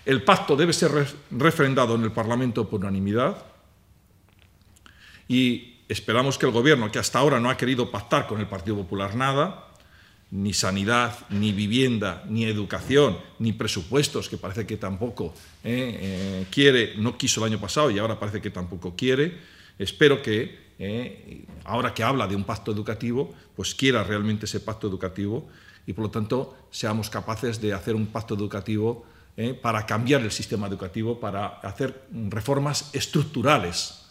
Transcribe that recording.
El pacto debe ser refrendado en el Parlamento por unanimidad y esperamos que el Gobierno, que hasta ahora no ha querido pactar con el Partido Popular nada, ni sanidad, ni vivienda, ni educación, ni presupuestos, que parece que tampoco quiere, no quiso el año pasado y ahora parece que tampoco quiere. Espero que, ahora que habla de un pacto educativo, pues quiera realmente ese pacto educativo y, por lo tanto, seamos capaces de hacer un pacto educativo para cambiar el sistema educativo, para hacer reformas estructurales